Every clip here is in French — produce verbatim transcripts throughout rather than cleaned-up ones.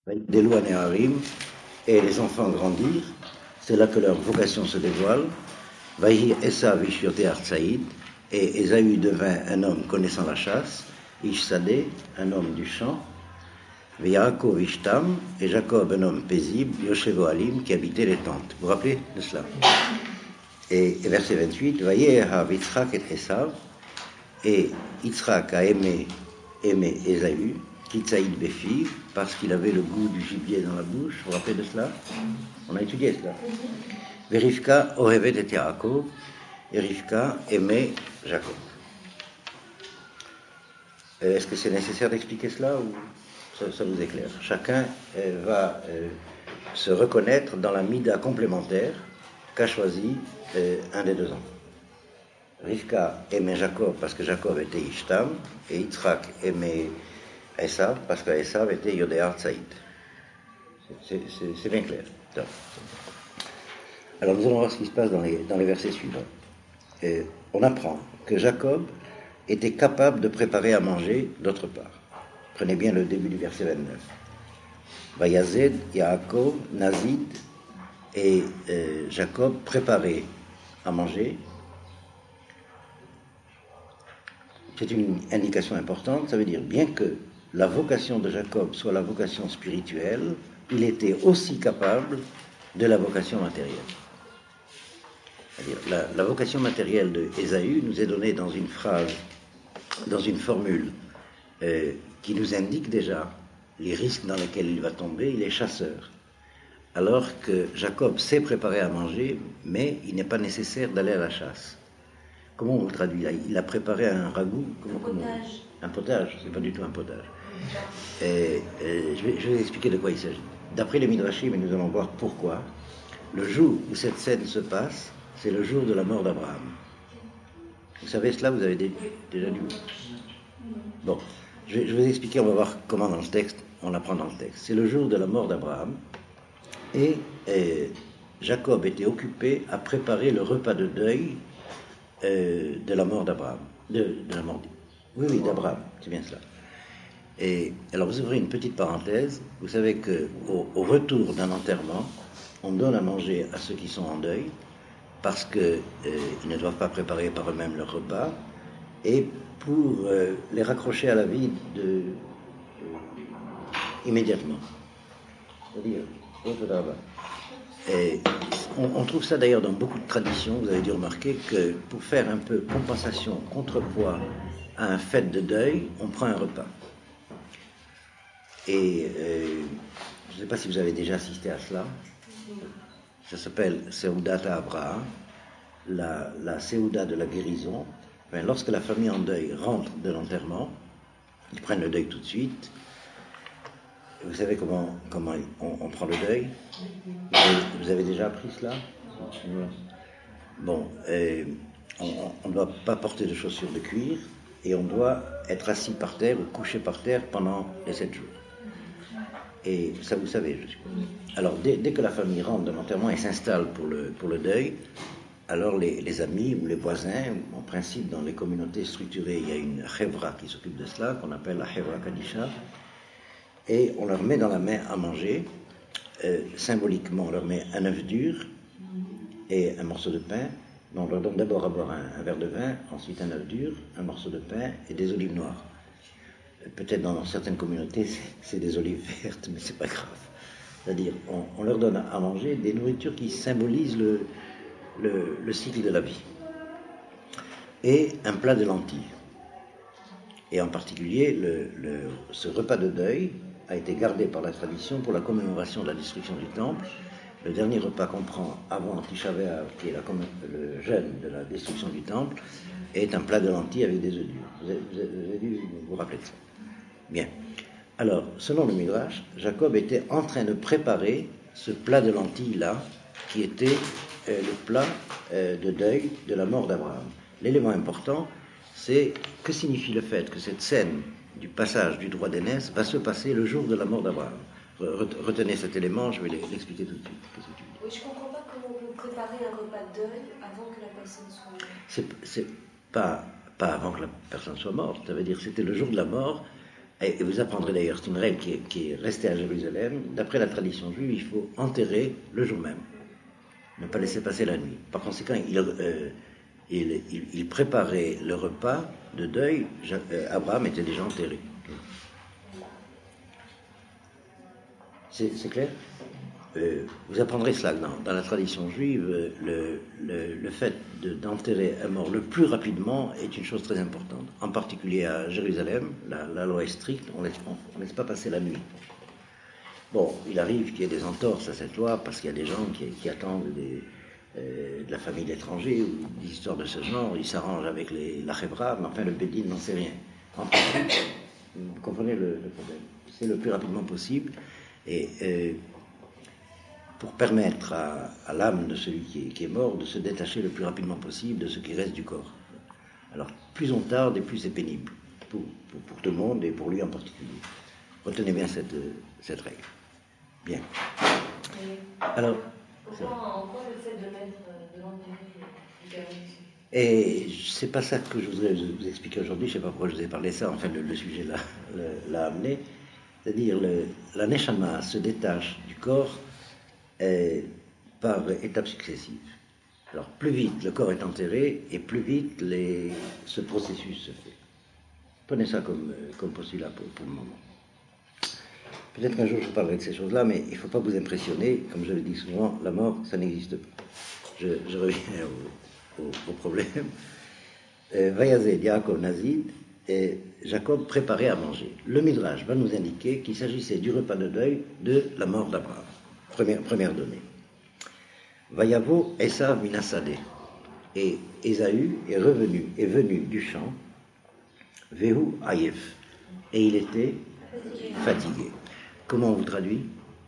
des lois Néharim, et les enfants grandirent, c'est là que leur vocation se dévoile. Vaïhi Esav Ishyote Artsaïd, et Ésaü devint un homme connaissant la chasse, Ishsadé, un homme du champ, Yaakov Ishtam, et Jacob, un homme paisible, Yoshevo Alim, qui habitait les tentes. Vous vous rappelez de cela? Et, et verset vingt-huit, Vayehav Yitzhak et Esav, et Yitzhak a aimé, aimé Ésaü, Kitsaïd Befi, parce qu'il avait le goût du gibier dans la bouche. Vous vous rappelez de cela? On a étudié cela. Rivka Ohevet et Yaakov, et Rivka aimait Jacob. Est-ce que c'est nécessaire d'expliquer cela ou ça, ça vous éclaire? Chacun euh, va euh, se reconnaître dans la mida complémentaire qu'a choisi euh, un des deux enfants. Rivka aimait Jacob parce que Jacob était Ishtam, et Yitzhak aimait Esav parce que Esav était Yodéar Tsaïd. C'est, c'est, c'est bien clair. Alors nous allons voir ce qui se passe dans les, dans les versets suivants. Et on apprend que Jacob était capable de préparer à manger d'autre part. Prenez bien le début du verset vingt-neuf. Vayazed, Yaakov, Nazid, et euh, Jacob préparait à manger. C'est une indication importante, ça veut dire bien que la vocation de Jacob soit la vocation spirituelle, il était aussi capable de la vocation matérielle. C'est-à-dire, la, la vocation matérielle de Ésaü nous est donnée dans une phrase, dans une formule euh, qui nous indique déjà les risques dans lesquels il va tomber. Il est chasseur. Alors que Jacob sait préparer à manger, mais il n'est pas nécessaire d'aller à la chasse. Comment on le traduit là? Il a préparé un ragoût. Comment, un potage. Comment un potage, c'est pas du tout un potage. Et, et, je, vais, je vais vous expliquer de quoi il s'agit. D'après les Midrashim, et nous allons voir pourquoi, le jour où cette scène se passe, c'est le jour de la mort d'Abraham. Vous savez cela, vous avez déjà lu. Bon, je vais, je vais vous expliquer, on va voir comment dans le texte, on l'apprend dans le texte. C'est le jour de la mort d'Abraham, et, et Jacob était occupé à préparer le repas de deuil euh, de la mort d'Abraham. De, de la mort. Oui, oui, d'Abraham, c'est bien cela. Et alors vous ouvrez une petite parenthèse, vous savez qu'au au retour d'un enterrement, on donne à manger à ceux qui sont en deuil, parce qu'ils euh, ne doivent pas préparer par eux-mêmes leur repas, et pour euh, les raccrocher à la vie de, de, immédiatement. C'est-à-dire, et on, on trouve ça d'ailleurs dans beaucoup de traditions. Vous avez dû remarquer que pour faire un peu compensation, contrepoids à un fait de deuil, on prend un repas. Et euh, je ne sais pas si vous avez déjà assisté à cela. Ça s'appelle Seudat Abraham, la, la Seuda de la guérison. Enfin, lorsque la famille en deuil rentre de l'enterrement, ils prennent le deuil tout de suite. Vous savez comment, comment on, on prend le deuil? Vous avez, vous avez déjà appris cela? Bon, euh, on ne doit pas porter de chaussures de cuir et on doit être assis par terre ou couché par terre pendant les sept jours. Et ça, vous savez, je suppose. Alors, dès, dès que la famille rentre de l'enterrement et s'installe pour le, pour le deuil, alors les, les amis ou les voisins, en principe, dans les communautés structurées, il y a une chevra qui s'occupe de cela, qu'on appelle la chevra kadisha, et on leur met dans la main à manger. Euh, symboliquement, on leur met un œuf dur et un morceau de pain. On leur donne d'abord à boire un, un verre de vin, ensuite un œuf dur, un morceau de pain et des olives noires. Peut-être dans certaines communautés, c'est, c'est des olives vertes, mais c'est pas grave. C'est-à-dire, on, on leur donne à manger des nourritures qui symbolisent le, le, le cycle de la vie. Et un plat de lentilles. Et en particulier, le, le, ce repas de deuil a été gardé par la tradition pour la commémoration de la destruction du temple. Le dernier repas qu'on prend avant Tisha B'Av, qui est la, le jeûne de la destruction du temple, est un plat de lentilles avec des œufs durs. Vous avez, vous avez, vous avez dû vous rappeler de ça. Bien. Alors, selon le Midrash, Jacob était en train de préparer ce plat de lentilles-là, qui était euh, le plat euh, de deuil de la mort d'Abraham. L'élément important, c'est que signifie le fait que cette scène du passage du droit d'aînesse va se passer le jour de la mort d'Abraham. Retenez cet élément, je vais l'expliquer tout de suite. Qu'est-ce que tu dis? Oui, je ne comprends pas comment on peut préparer un repas de deuil avant que la personne soit morte. C'est, c'est pas, pas avant que la personne soit morte, ça veut dire que c'était le jour de la mort. Et vous apprendrez d'ailleurs, c'est une règle qui est, qui est restée à Jérusalem. D'après la tradition juive, il faut enterrer le jour même, ne pas laisser passer la nuit. Par conséquent, il, euh, il, il, il préparait le repas de deuil. Abraham était déjà enterré. C'est, c'est clair ? euh, Vous apprendrez cela dans, dans la tradition juive. Le, le, le fait de, d'enterrer un mort le plus rapidement est une chose très importante. En particulier à Jérusalem, la, la loi est stricte, on ne laisse, laisse pas passer la nuit. Bon, il arrive qu'il y ait des entorses à cette loi parce qu'il y a des gens qui, qui attendent des, euh, de la famille d'étrangers ou des histoires de ce genre. Ils s'arrangent avec les, la Chevra, mais enfin le Bédine n'en sait rien. En principe, vous comprenez le, le problème. C'est le plus rapidement possible. Et euh, pour permettre à, à l'âme de celui qui est, qui est mort de se détacher le plus rapidement possible de ce qui reste du corps. Alors, plus on tarde et plus c'est pénible, pour, pour, pour tout le monde et pour lui en particulier. Retenez bien cette, cette règle. Bien. Alors, pourquoi, en quoi le fait de mettre de l'enterrer et c'est pas ça que je voudrais vous expliquer aujourd'hui, je ne sais pas pourquoi je vous ai parlé de ça, enfin le, le sujet l'a, l'a amené. C'est-à-dire, le, la neshama se détache du corps euh, par étapes successives. Alors, plus vite le corps est enterré, et plus vite les, ce processus se fait. Prenez ça comme, comme postulat pour, pour le moment. Peut-être qu'un jour je vous parlerai de ces choses-là, mais il ne faut pas vous impressionner. Comme je le dis souvent, la mort, ça n'existe pas. Je, je reviens au, au, au problème. Vayazé, Yaakov, Nazid, et Jacob préparait à manger. Le Midrash va nous indiquer qu'il s'agissait du repas de deuil de la mort d'Abraham. Première, première donnée. Vayavo Esav Minasade. Et Ésaü est revenu, est venu du champ, Vehu Ayef. Et il était fatigué. Comment on vous traduit ?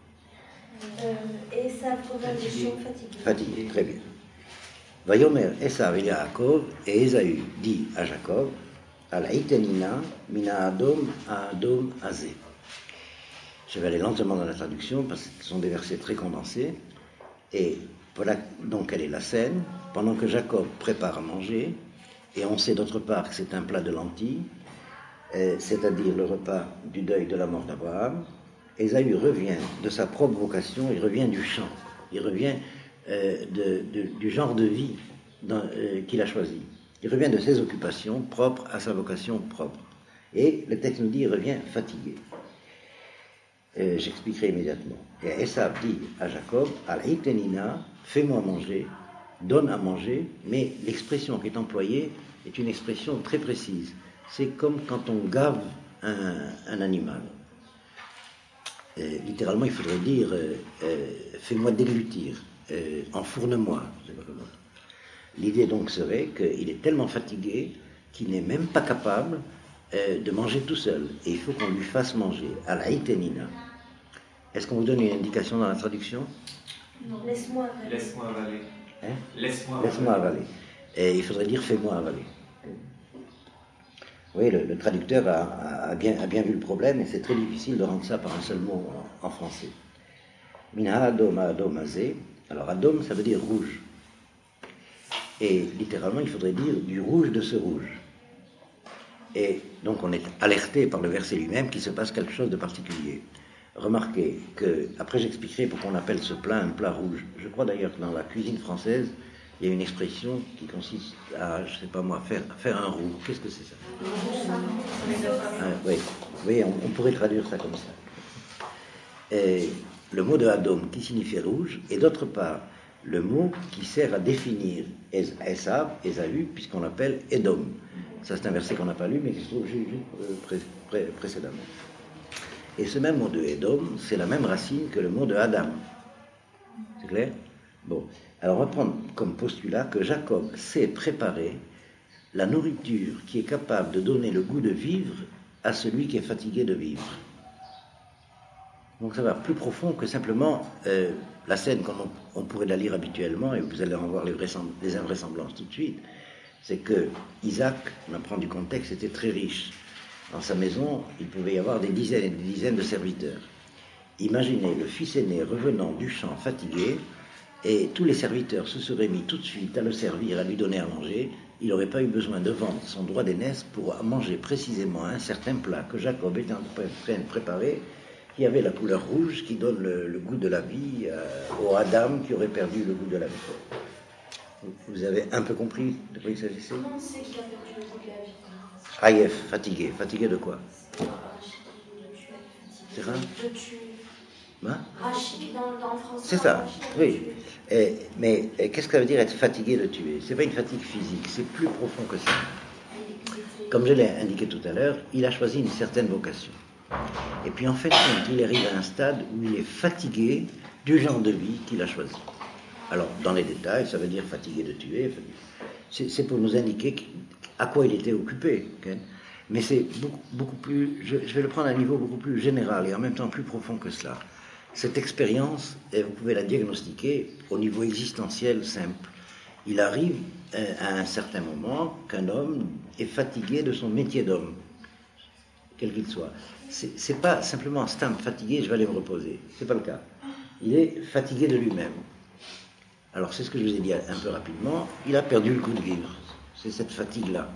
Esav revint du champ fatigué. Fatigué, très bien. Vayomer Esav et Yaakov, et Ésaü dit à Jacob, Alaïtenina, mina adom a adom azé. Je vais aller lentement dans la traduction parce que ce sont des versets très condensés. Et voilà donc quelle est la scène. Pendant que Jacob prépare à manger, et on sait d'autre part que c'est un plat de lentilles, euh, c'est-à-dire le repas du deuil de la mort d'Abraham, Ésaü revient de sa propre vocation, il revient du champ, il revient euh, de, de, du genre de vie dans, euh, qu'il a choisi. Il revient de ses occupations propres à sa vocation propre. Et le texte nous dit, il revient fatigué. Euh, j'expliquerai immédiatement. Et Esav dit à Jacob, Al-Itenina, fais-moi manger, donne à manger, mais l'expression qui est employée est une expression très précise. C'est comme quand on gave un, un animal. Euh, littéralement, il faudrait dire, euh, euh, fais-moi déglutir, euh, enfourne-moi, je sais pas comment. L'idée donc serait qu'il est tellement fatigué qu'il n'est même pas capable euh, de manger tout seul. Et il faut qu'on lui fasse manger. À la itenina. Est-ce qu'on vous donne une indication dans la traduction ? Non. Laisse-moi avaler. Laisse-moi avaler. Hein ? Laisse-moi, Laisse-moi avaler. Et il faudrait dire fais-moi avaler. Oui, le, le traducteur a, a, bien, a bien vu le problème et c'est très difficile de rendre ça par un seul mot en, en français. Minha adom adom azé. Alors adom, ça veut dire rouge. Et littéralement, il faudrait dire du rouge de ce rouge. Et donc on est alerté par le verset lui-même qu'il se passe quelque chose de particulier. Remarquez que, après j'expliquerai pourquoi on appelle ce plat un plat rouge. Je crois d'ailleurs que dans la cuisine française, il y a une expression qui consiste à, je ne sais pas moi, faire, faire un roux. Qu'est-ce que c'est ça ? Ah, oui, oui on, on pourrait traduire ça comme ça. Et le mot de Adom qui signifie rouge, et d'autre part, le mot qui sert à définir Esav, Ésaü, puisqu'on l'appelle Edom. Ça, c'est un verset qu'on n'a pas lu, mais qui se trouve juste pré- pré- précédemment. Et ce même mot de Edom, c'est la même racine que le mot de Adam. C'est clair ? Bon. Alors, on va prendre comme postulat que Jacob sait préparer la nourriture qui est capable de donner le goût de vivre à celui qui est fatigué de vivre. Donc, ça va plus profond que simplement euh, la scène comme on, on pourrait la lire habituellement, et vous allez en voir les, vraisembl- les invraisemblances tout de suite. C'est que Isaac, on apprend du contexte, était très riche. Dans sa maison, il pouvait y avoir des dizaines et des dizaines de serviteurs. Imaginez le fils aîné revenant du champ fatigué, et tous les serviteurs se seraient mis tout de suite à le servir, à lui donner à manger, il n'aurait pas eu besoin de vendre son droit d'aînesse pour manger précisément un certain plat que Jacob était en train de préparer, qui avait la couleur rouge, qui donne le, le goût de la vie euh, au Adam qui aurait perdu le goût de la vie. Vous, vous avez un peu compris de quoi il s'agissait? Comment on sait qu'il a perdu le goût de la vie? Aïef, fatigué. Fatigué de quoi? C'est ça? De tuer. Hein? Rachid, dans, dans le français. C'est ça, Rachid, oui. Et, mais et qu'est-ce que ça veut dire être fatigué de tuer? C'est pas une fatigue physique, c'est plus profond que ça. Comme je l'ai indiqué tout à l'heure, il a choisi une certaine vocation. Et puis en fait, il arrive à un stade où il est fatigué du genre de vie qu'il a choisi. Alors, dans les détails, ça veut dire fatigué de tuer. C'est, c'est pour nous indiquer à quoi il était occupé. Okay? Mais c'est beaucoup, beaucoup plus, je, je vais le prendre à un niveau beaucoup plus général et en même temps plus profond que cela. Cette expérience, vous pouvez la diagnostiquer au niveau existentiel simple. Il arrive à un certain moment qu'un homme est fatigué de son métier d'homme, quel qu'il soit. C'est, c'est pas simplement c'est un fatigué, je vais aller me reposer. C'est pas le cas. Il est fatigué de lui-même. Alors c'est ce que je vous ai dit un peu rapidement. Il a perdu le goût de vivre. C'est cette fatigue-là.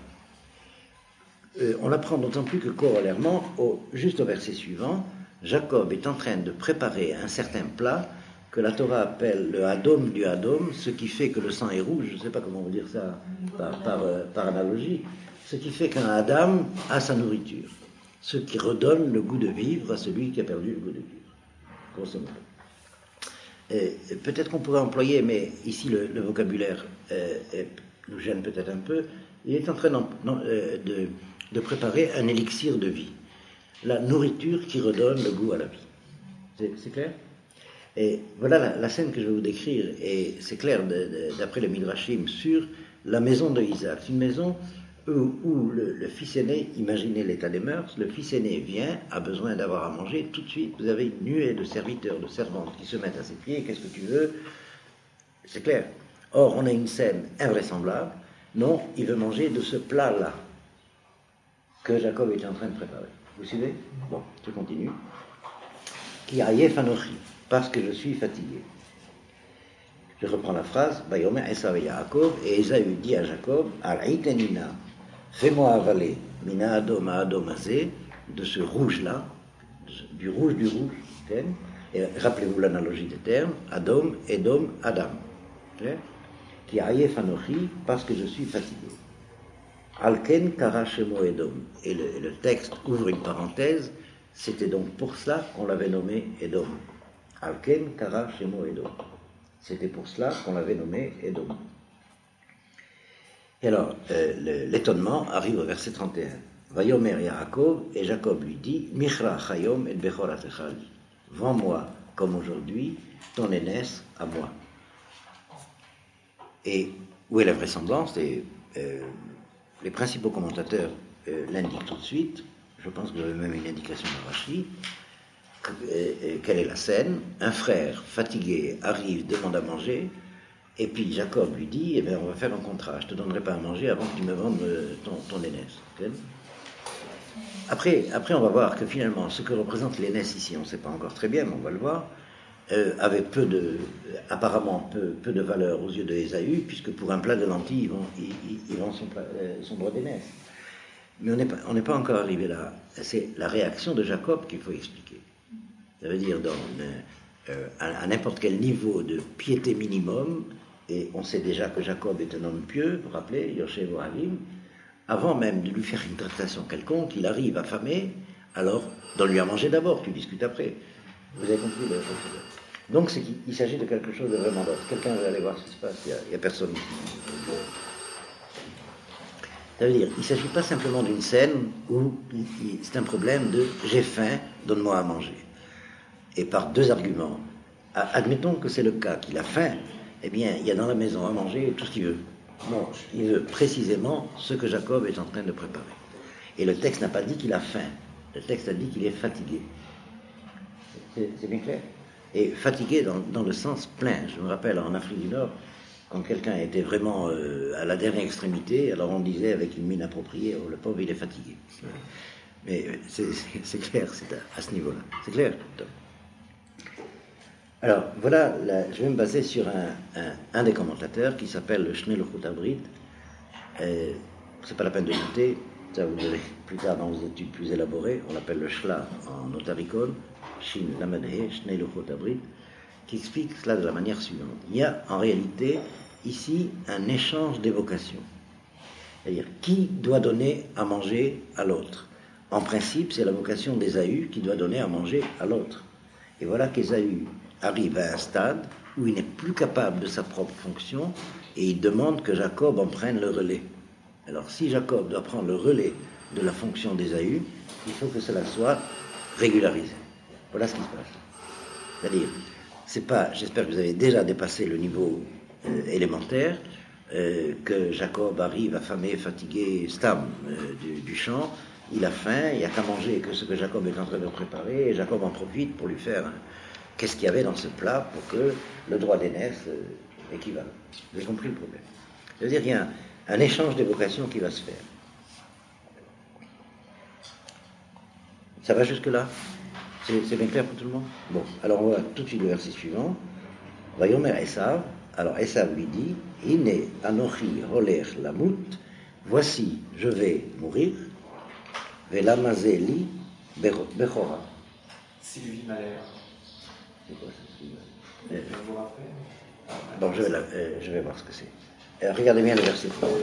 Euh, on l'apprend d'autant plus que corollairement, au, juste au verset suivant, Jacob est en train de préparer un certain plat que la Torah appelle le Hadom du Hadom, ce qui fait que le sang est rouge, je ne sais pas comment vous dire ça par, par, par analogie, ce qui fait qu'un Adam a sa nourriture, ce qui redonne le goût de vivre à celui qui a perdu le goût de vivre, grosso modo. Et peut-être qu'on pourrait employer, mais ici le, le vocabulaire euh, nous gêne peut-être un peu, il est en train d'en, euh, de, de préparer un élixir de vie. La nourriture qui redonne le goût à la vie. C'est, c'est clair? Et voilà la, la scène que je vais vous décrire, et c'est clair de, de, d'après le Midrashim sur la maison de Isaac. C'est une maison où, où le, le fils aîné, imaginez l'état des mœurs, le fils aîné vient, a besoin d'avoir à manger, tout de suite vous avez une nuée de serviteurs, de servantes qui se mettent à ses pieds, qu'est-ce que tu veux? C'est clair. Or, on a une scène invraisemblable, non, il veut manger de ce plat-là que Jacob était en train de préparer. Vous suivez? Bon, je continue. Ki ayef anochi, parce que je suis fatigué. Je reprends la phrase. Bayomer Esav et Yaakov, et Esaü dit à Jacob, Al-Itenina, fais-moi avaler, mina adom adom azé, de ce rouge-là, du rouge du rouge, okay? Et rappelez-vous l'analogie des termes, Adom, Edom, Adam. Okay? Ki ayef anochi, parce que je suis fatigué. Alken kara shemo Edom. Et le, le texte ouvre une parenthèse, c'était donc pour cela qu'on l'avait nommé Edom. Alken kara shemo Edom. C'était pour cela qu'on l'avait nommé Edom. Et alors, euh, le, l'étonnement arrive au verset trente et un. Vayomer Yaakov, et Jacob lui dit, Michra chayom et bechoratecha li. Vends-moi, comme aujourd'hui, ton aînesse à moi. Et où est la vraisemblance? Et, euh, les principaux commentateurs euh, l'indiquent tout de suite. Je pense que j'avais même une indication de Rashi. Euh, quelle est la scène? Un frère fatigué arrive, demande à manger, et puis Jacob lui dit, eh bien, on va faire un contrat, je ne te donnerai pas à manger avant que tu me vendes ton, ton aînesse. Okay? Après, après, on va voir que finalement, ce que représente l'aînesse ici, on ne sait pas encore très bien, mais on va le voir, euh, avait peu de, apparemment peu, peu de valeur aux yeux de Ésaü, puisque pour un plat de lentilles, ils vont, ils, ils vont son, euh, son droit d'aînesse. Mais on n'est pas, on n'est pas encore arrivé là. C'est la réaction de Jacob qu'il faut expliquer. Ça veut dire, dans, euh, à, à n'importe quel niveau de piété minimum, et on sait déjà que Jacob est un homme pieux, vous vous rappelez, Yoshev Ohavim, avant même de lui faire une tractation quelconque, il arrive affamé, alors donne-lui à manger d'abord, tu discutes après. Vous avez compris le procédé. Donc c'est qu'il il s'agit de quelque chose de vraiment d'autre. Quelqu'un veut aller voir ce qui se passe, il n'y a, a personne ici. Ça veut dire, il ne s'agit pas simplement d'une scène où il, il, c'est un problème de « j'ai faim, donne-moi à manger ». Et par deux arguments. Admettons que c'est le cas, qu'il a faim, eh bien, il y a dans la maison à manger tout ce qu'il veut. Non, il veut précisément ce que Jacob est en train de préparer. Et le texte n'a pas dit qu'il a faim. Le texte a dit qu'il est fatigué. C'est, c'est bien clair. Et fatigué dans, dans le sens plein. Je me rappelle, en Afrique du Nord, quand quelqu'un était vraiment euh, à la dernière extrémité, alors on disait avec une mine appropriée, oh, le pauvre, il est fatigué. Mais c'est, c'est, c'est clair, c'est à, à ce niveau-là. C'est clair. Alors, voilà, là, je vais me baser sur un, un, un des commentateurs qui s'appelle le Shnei Luchot Abrit, Euh, c'est pas la peine de douter, ça vous verrez plus tard dans vos études plus élaborées, on appelle le shla en notaricole, shin lamadhe, shnei luchot abrit, qui explique cela de la manière suivante. Il y a en réalité ici un échange d'évocation. C'est-à-dire, qui doit donner à manger à l'autre? En principe, c'est la vocation d'Ésaü qui doit donner à manger à l'autre. Et voilà qu'Ésaü arrive à un stade où il n'est plus capable de sa propre fonction et il demande que Jacob en prenne le relais. Alors, si Jacob doit prendre le relais de la fonction d'Ésaü, il faut que cela soit régularisé. Voilà ce qui se passe. C'est-à-dire, c'est pas, j'espère que vous avez déjà dépassé le niveau euh, élémentaire, euh, que Jacob arrive affamé, fatigué, stam euh, du, du champ, il a faim, il n'y a qu'à manger que ce que Jacob est en train de préparer, et Jacob en profite pour lui faire hein, qu'est-ce qu'il y avait dans ce plat pour que le droit d'aînesse euh, équivalent. Vous avez compris le problème? C'est-à-dire qu'il y a un, un échange d'évocation qui va se faire. Ça va jusque-là? C'est, c'est bien clair pour tout le monde? Bon, alors on va tout de suite le verset suivant. Vayomer Esav, alors Esav lui dit, Hine anochi holer lamut, voici, je vais mourir, velamazeli bechora. Sylvie Malher. C'est quoi ça, Sylvie Je Malher? vous rappelle. Bon, je vais, la, euh, je vais voir ce que c'est. Euh, regardez bien le verset suivant.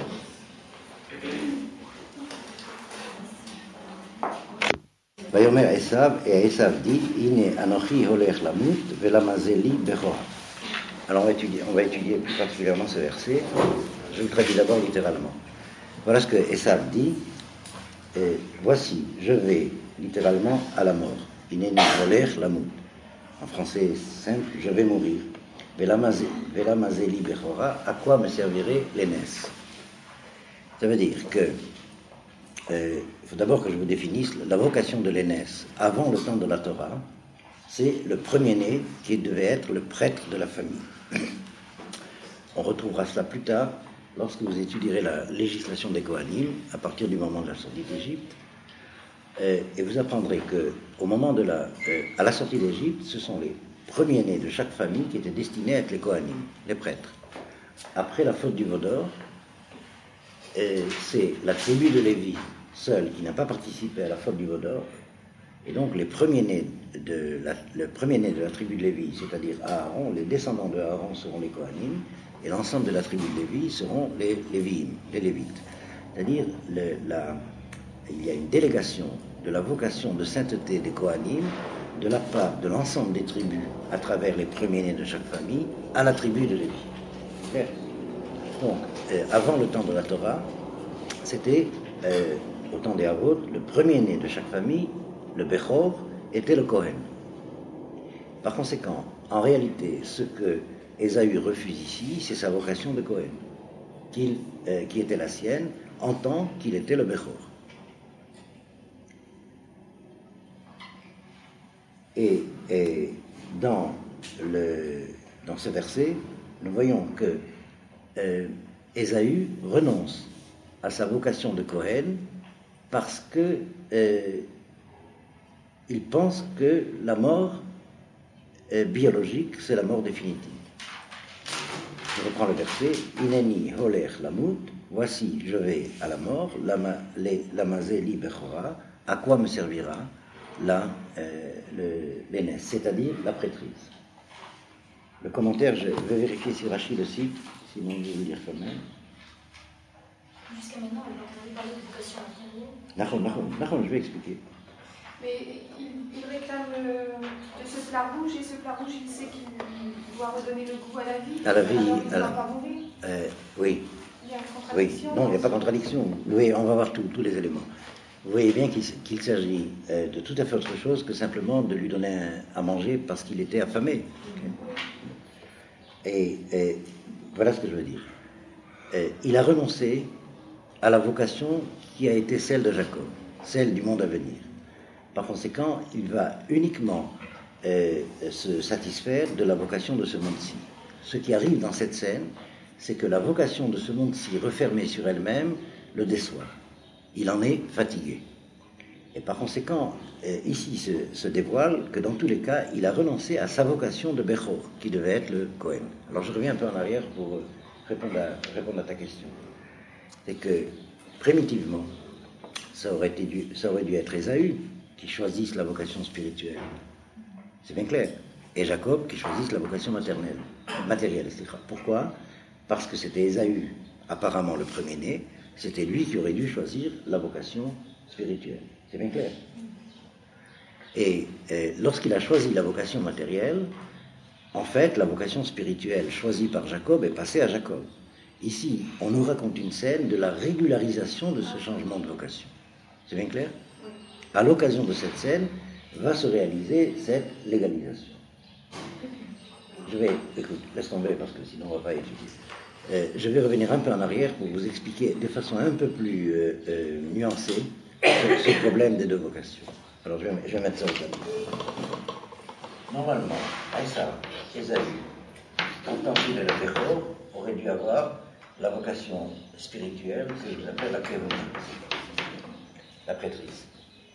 Vayomer Esav, et Esav dit, Hine anochi holer lamut, velamazeli bechora. Alors on va, étudier, on va étudier plus particulièrement ce verset. Je le traduis d'abord littéralement. Voilà ce que Esav dit. Et voici, je vais littéralement à la mort. Ineni holer lamut. En français simple, je vais mourir. Velamazeli bechora, à quoi me servirait l'aînesse? Ça veut dire que euh, il faut d'abord que je vous définisse la vocation de l'aînesse. Avant le temps de la Torah, c'est le premier-né qui devait être le prêtre de la famille. On retrouvera cela plus tard lorsque vous étudierez la législation des Kohanim à partir du moment de la sortie d'Égypte, euh, et vous apprendrez que au moment de la, euh, à la sortie d'Égypte, ce sont les premiers-nés de chaque famille qui étaient destinés à être les Kohanim, les prêtres. Après la faute du veau d'or, euh, c'est la tribu de Lévi seule qui n'a pas participé à la faute du veau d'or. Et donc les premiers-nés de la, le premier-né de la tribu de Lévi, c'est-à-dire Aaron, les descendants de Aaron seront les Kohanim, et l'ensemble de la tribu de Lévi seront les Lévi'im, les Lévites. C'est-à-dire, le, la, il y a une délégation de la vocation de sainteté des Kohanim de la part de l'ensemble des tribus, à travers les premiers-nés de chaque famille, à la tribu de Lévi. Clair? Donc, euh, avant le temps de la Torah, c'était, euh, au temps des Havot, le premier-né de chaque famille, le Bechor, était le Kohen. Par conséquent, en réalité, ce que Ésaü refuse ici, c'est sa vocation de Kohen, qu'il, euh, qui était la sienne, en tant qu'il était le Bechor. Et, et dans, le, dans ce verset, nous voyons que euh, Ésaü renonce à sa vocation de Kohen parce que euh, il pense que la mort euh, biologique, c'est la mort définitive. Je reprends le verset. Ineni holer lamut, voici, je vais à la mort, lamazeli bechora, à quoi me servira la, euh, le, l'aînesse, c'est-à-dire la prêtrise. Le commentaire, je vais vérifier si Rachid le cite, sinon je vais vous dire quand même. Jusqu'à maintenant, on n'a pas entendu parler de vocation infirmière. Nahon, Nahon, Nahon, je vais expliquer. Mais il, il réclame euh, de ce plat rouge, et ce plat rouge, il sait qu'il doit redonner le goût à la vie. À la vie, alors il ne à doit la... pas mourir. Euh, oui. Il y a une Oui, contradiction. non, il n'y a pas de contradiction. Oui, on va voir tout, tous les éléments. Vous voyez bien qu'il, qu'il s'agit euh, de tout à fait autre chose que simplement de lui donner un, à manger parce qu'il était affamé. Okay. Et, et voilà ce que je veux dire. Euh, il a renoncé à la vocation qui a été celle de Jacob, celle du monde à venir. Par conséquent, il va uniquement euh, se satisfaire de la vocation de ce monde-ci. Ce qui arrive dans cette scène, c'est que la vocation de ce monde-ci refermée sur elle-même le déçoit. Il en est fatigué. Et par conséquent, euh, ici se, se dévoile que dans tous les cas, il a renoncé à sa vocation de Bechor, qui devait être le Kohen. Alors je reviens un peu en arrière pour répondre à, répondre à ta question. c'est que, primitivement, ça aurait, été dû, ça aurait dû être Ésaü qui choisisse la vocation spirituelle. C'est bien clair. Et Jacob qui choisisse la vocation maternelle, matérielle, et cetera. Pourquoi? Parce que c'était Ésaü, apparemment le premier-né, c'était lui qui aurait dû choisir la vocation spirituelle. C'est bien clair. Et euh, lorsqu'il a choisi la vocation matérielle, en fait, la vocation spirituelle choisie par Jacob est passée à Jacob. Ici, on nous raconte une scène de la régularisation de ce changement de vocation. C'est bien clair? À l'occasion de cette scène, va se réaliser cette légalisation. Je vais, écoute, laisse tomber parce que sinon on ne va pas étudier. Euh, je vais revenir un peu en arrière pour vous expliquer de façon un peu plus euh, euh, nuancée ce, ce problème des deux vocations. Alors je vais, je vais mettre ça au tableau. Normalement, Aïssa, Ésaü, en tant qu'il est le Béchor, aurait dû avoir la vocation spirituelle que je appelle la Kéronie, la prêtrise.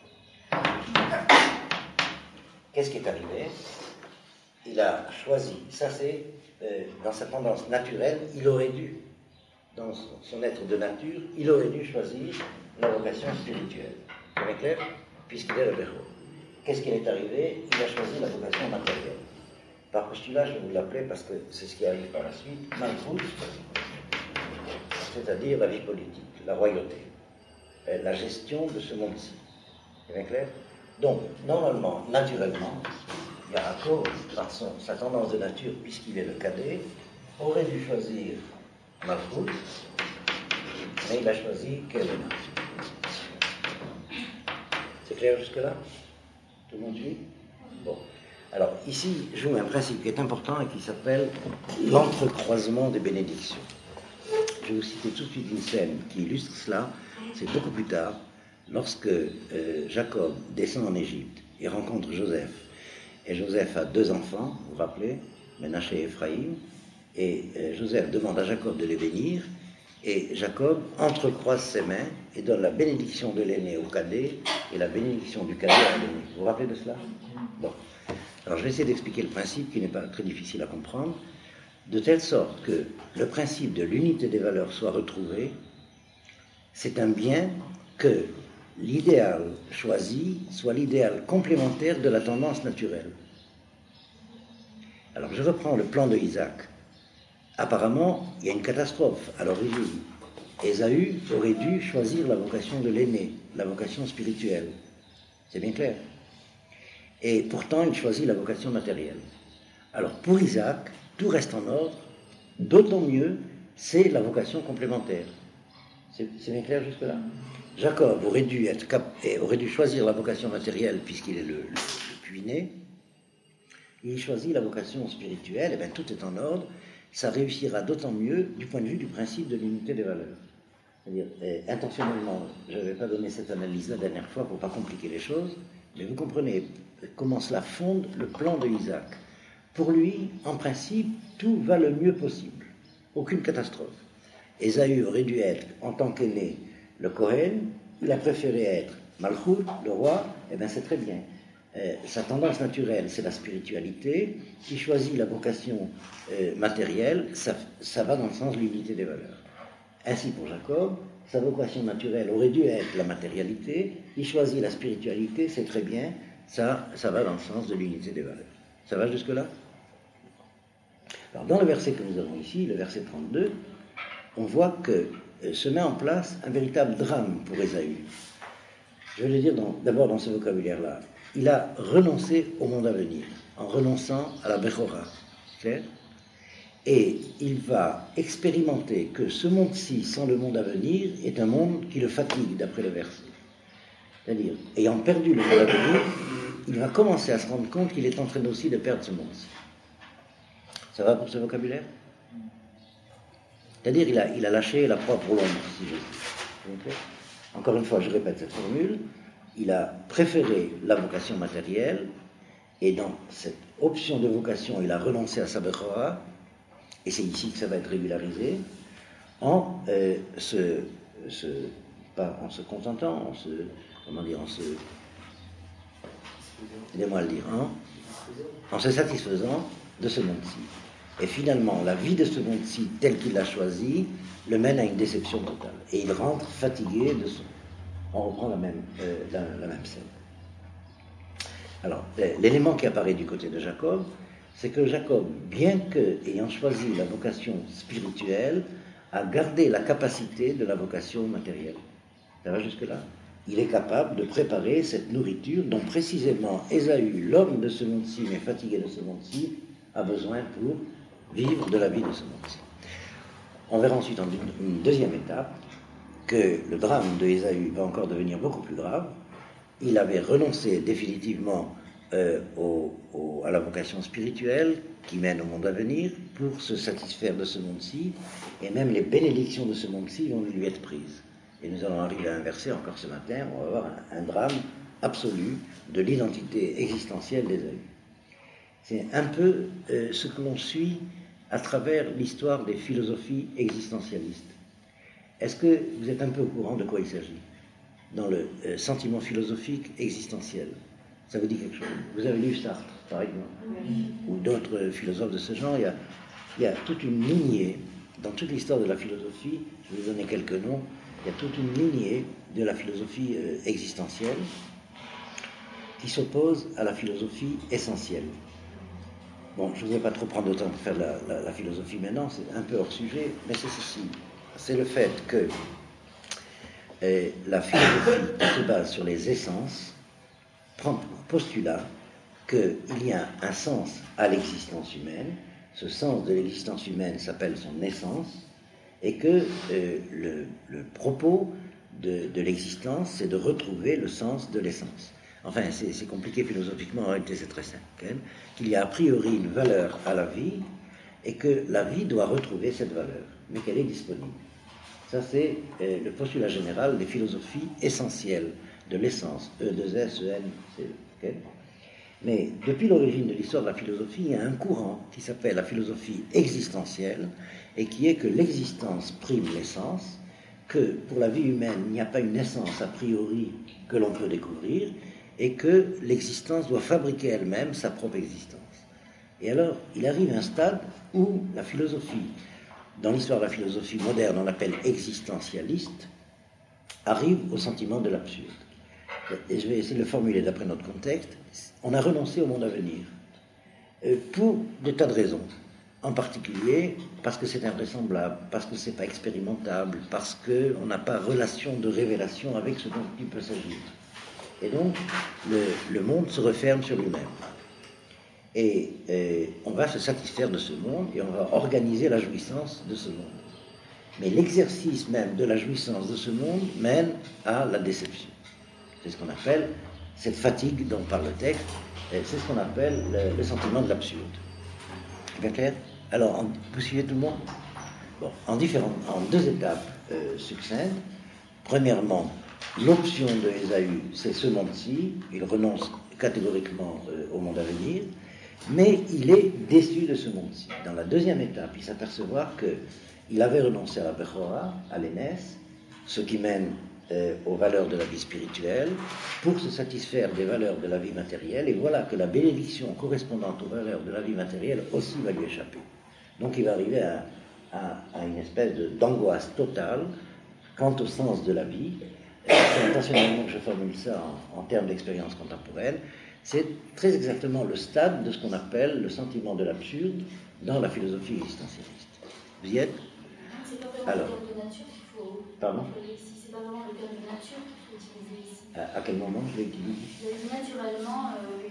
Qu'est-ce qui est arrivé? Il a choisi, ça c'est euh, dans sa tendance naturelle, il aurait dû, dans son, son être de nature, il aurait dû choisir la vocation spirituelle. C'est bien clair? Puisqu'il est le Béchor. Qu'est-ce qui est arrivé? Il a choisi la vocation matérielle. Par postulat, je vais vous l'appeler parce que c'est ce qui arrive par la suite, Malchut, c'est-à-dire la vie politique, la royauté, la gestion de ce monde-ci. C'est bien clair? Donc, normalement, naturellement, Yaakov, par son, sa tendance de nature, puisqu'il est le cadet, aurait dû choisir Malchut, mais il a choisi Kelena. C'est clair jusque-là? Tout le monde suit? Bon. Alors, ici, joue un principe qui est important et qui s'appelle l'entrecroisement des bénédictions. Je vais vous citer tout de suite une scène qui illustre cela. C'est beaucoup plus tard, lorsque euh, Jacob descend en Égypte et rencontre Joseph. Et Joseph a deux enfants, vous vous rappelez, Ménaché et Ephraïm. Et euh, Joseph demande à Jacob de les bénir. Et Jacob entrecroise ses mains et donne la bénédiction de l'aîné au cadet et la bénédiction du cadet à l'aîné. Vous vous rappelez de cela? Bon. Alors je vais essayer d'expliquer le principe qui n'est pas très difficile à comprendre, de telle sorte que le principe de l'unité des valeurs soit retrouvé. C'est un bien que l'idéal choisi soit l'idéal complémentaire de la tendance naturelle. Alors je reprends le plan de Isaac. Apparemment, il y a une catastrophe à l'origine. Ésaü aurait dû choisir la vocation de l'aîné, la vocation spirituelle. C'est bien clair. Et pourtant, il choisit la vocation matérielle. Alors pour Isaac, tout reste en ordre, d'autant mieux, c'est la vocation complémentaire. C'est, c'est bien clair jusque-là? Jacob aurait dû, être cap- aurait dû choisir la vocation matérielle puisqu'il est le, le, le puiné. Il choisit la vocation spirituelle, et bien tout est en ordre. Ça réussira d'autant mieux du point de vue du principe de l'unité des valeurs. C'est-à-dire, eh, intentionnellement, je ne vais pas donner cette analyse la dernière fois pour ne pas compliquer les choses, mais vous comprenez comment cela fonde le plan de Isaac. Pour lui, en principe, tout va le mieux possible. Aucune catastrophe. Ésaü aurait dû être, en tant qu'aîné, le Kohen, il a préféré être Malchut, le roi, et bien c'est très bien. Euh, sa tendance naturelle, c'est la spiritualité. Il choisit la vocation euh, matérielle, ça, ça va dans le sens de l'unité des valeurs. Ainsi pour Jacob, sa vocation naturelle aurait dû être la matérialité. Il choisit la spiritualité, c'est très bien, ça, ça va dans le sens de l'unité des valeurs. Ça va jusque-là? Alors dans le verset que nous avons ici, le verset trente-deux, on voit que euh, se met en place un véritable drame pour Ésaü. Je vais le dire dans, d'abord dans ce vocabulaire-là. Il a renoncé au monde à venir, en renonçant à la Bechora. Clair? Et il va expérimenter que ce monde-ci, sans le monde à venir, est un monde qui le fatigue, d'après le verset. C'est-à-dire, ayant perdu le monde à venir, il va commencer à se rendre compte qu'il est en train aussi de perdre ce monde-ci. Ça va pour ce vocabulaire? C'est-à-dire, il a, il a lâché la proie pour l'ombre, si je dis. Encore une fois, je répète cette formule. Il a préféré la vocation matérielle, et dans cette option de vocation, il a renoncé à sa Bechora, et c'est ici que ça va être régularisé, en, euh, se, se, pas en se contentant, en se, comment dire, en se, aidez-moi à le dire, hein, en se satisfaisant de ce monde-ci. Et finalement, la vie de ce monde-ci, telle qu'il l'a choisi, le mène à une déception totale. Et il rentre fatigué de son... On reprend la même, euh, la, la même scène. Alors, l'élément qui apparaît du côté de Jacob, c'est que Jacob, bien que ayant choisi la vocation spirituelle, a gardé la capacité de la vocation matérielle. Ça va jusque-là? Il est capable de préparer cette nourriture dont précisément Ésaü, l'homme de ce monde-ci, mais fatigué de ce monde-ci, a besoin pour vivre de la vie de ce monde-ci. On verra ensuite en une, une deuxième étape que le drame de Ésaü va encore devenir beaucoup plus grave. Il avait renoncé définitivement euh, au, au, à la vocation spirituelle qui mène au monde à venir pour se satisfaire de ce monde-ci, et même les bénédictions de ce monde-ci vont lui être prises. Et nous allons arriver à un verset encore ce matin, on va avoir un, un drame absolu de l'identité existentielle d'Ésaü. C'est un peu euh, ce que l'on suit à travers l'histoire des philosophies existentialistes. Est-ce que vous êtes un peu au courant de quoi il s'agit dans le euh, sentiment philosophique existentiel? Ça vous dit quelque chose? Vous avez lu Sartre, par exemple, oui. Ou d'autres euh, philosophes de ce genre. Il y, a, il y a toute une lignée, dans toute l'histoire de la philosophie, je vais vous donner quelques noms, il y a toute une lignée de la philosophie euh, existentielle qui s'oppose à la philosophie essentielle. Bon, je ne voudrais pas trop prendre de temps pour faire la, la, la philosophie maintenant, c'est un peu hors sujet, mais c'est ceci. C'est le fait que euh, la philosophie qui se base sur les essences prend pour postulat qu'il y a un sens à l'existence humaine. Ce sens de l'existence humaine s'appelle son essence, et que euh, le, le propos de, de l'existence, c'est de retrouver le sens de l'essence. Enfin, c'est, c'est compliqué philosophiquement, en réalité c'est très simple, quand même, qu'il y a a priori une valeur à la vie, et que la vie doit retrouver cette valeur, mais qu'elle est disponible. Ça, c'est euh, le postulat général des philosophies essentielles de l'essence, E deux S, E N, C E. Okay. Mais depuis l'origine de l'histoire de la philosophie, il y a un courant qui s'appelle la philosophie existentielle, et qui est que l'existence prime l'essence, que pour la vie humaine, il n'y a pas une essence a priori que l'on peut découvrir, et que l'existence doit fabriquer elle-même sa propre existence. Et alors, il arrive un stade où la philosophie, dans l'histoire de la philosophie moderne, on appelle existentialiste, arrive au sentiment de l'absurde. Et je vais essayer de le formuler d'après notre contexte. On a renoncé au monde à venir, pour des tas de raisons. En particulier parce que c'est invraisemblable, parce que c'est pas expérimentable, parce qu'on n'a pas relation de révélation avec ce dont il peut s'agir. Et donc, le, le monde se referme sur lui-même. Et, et on va se satisfaire de ce monde et on va organiser la jouissance de ce monde. Mais l'exercice même de la jouissance de ce monde mène à la déception. C'est ce qu'on appelle, cette fatigue dont parle le texte, c'est ce qu'on appelle le, le sentiment de l'absurde. C'est bien clair? Alors, en, vous suivez tout le monde? Bon, en, différents, en deux étapes euh, succinctes. Premièrement, l'option de Ésaü, c'est ce monde-ci, il renonce catégoriquement euh, au monde à venir, mais il est déçu de ce monde-ci. Dans la deuxième étape, il s'apercevra qu'il avait renoncé à la Bechora, à l'aînesse, ce qui mène euh, aux valeurs de la vie spirituelle, pour se satisfaire des valeurs de la vie matérielle, et voilà que la bénédiction correspondante aux valeurs de la vie matérielle aussi va lui échapper. Donc il va arriver à, à, à une espèce de, d'angoisse totale quant au sens de la vie. C'est intentionnellement que je formule ça en, en termes d'expérience contemporaine. C'est très exactement le stade de ce qu'on appelle le sentiment de l'absurde dans la philosophie existentialiste. Vous y êtes? C'est pas vraiment Alors, le terme de nature qu'il faut... Pardon? C'est pas vraiment le terme de nature qu'il faut utiliser ici. À, à quel moment je l'ai utilisé? Naturellement, euh,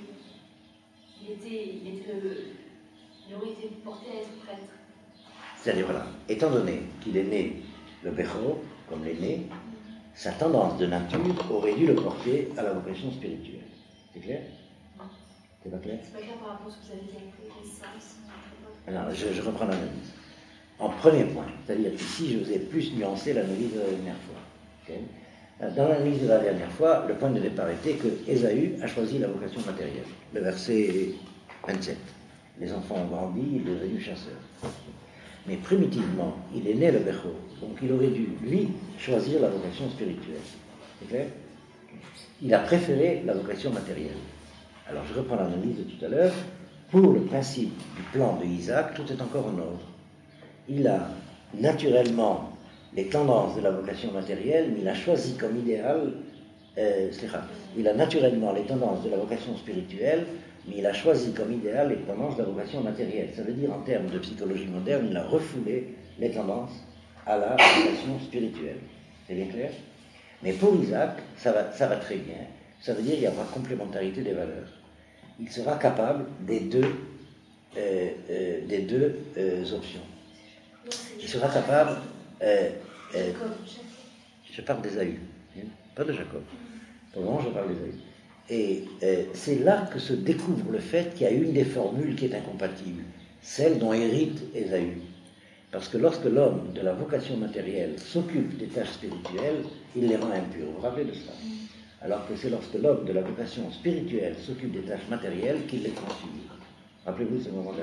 il, était, il, était le, il aurait été porté à être prêtre. C'est-à-dire, voilà, étant donné qu'il est né le Bechor, comme l'aîné, sa tendance de nature aurait dû le porter à la vocation spirituelle. C'est clair? C'est pas clair? C'est pas clair par rapport à ce que vous avez dit après, les sens. Alors, je, je reprends l'analyse. En premier point, c'est-à-dire qu'ici, je vous ai plus nuancé l'analyse de la dernière fois. Okay? Dans l'analyse de la dernière fois, le point de départ était que Ésaü a choisi la vocation matérielle. Le verset vingt-sept. Les enfants ont grandi, il est devenu chasseur. Mais primitivement, il est né le Bechor, donc il aurait dû, lui, choisir la vocation spirituelle. C'est clair? Il a préféré la vocation matérielle. Alors je reprends l'analyse de tout à l'heure. pour le principe du plan de Isaac, tout est encore en ordre. Il a naturellement les tendances de la vocation matérielle, mais il a choisi comme idéal, euh, il a naturellement les tendances de la vocation spirituelle, mais il a choisi comme idéal les tendances de la vocation matérielle. Ça veut dire, en termes de psychologie moderne, il a refoulé les tendances à la vocation spirituelle. C'est bien clair? Mais pour Isaac, ça va, ça va très bien. Ça veut dire qu'il y aura complémentarité des valeurs. Il sera capable des deux, euh, euh, des deux euh, options. Il sera capable... Euh, euh, je parle d'Ésaü, hein, pas de Jacob. Pour le moment, je parle d'Ésaü. Et euh, c'est là que se découvre le fait qu'il y a une des formules qui est incompatible, celle dont hérite Ésaü. Parce que lorsque l'homme de la vocation matérielle s'occupe des tâches spirituelles, il les rend impurs. Vous vous rappelez de cela? Alors que c'est lorsque l'homme de la vocation spirituelle s'occupe des tâches matérielles qu'il les transfigure. Rappelez-vous de ce moment-là.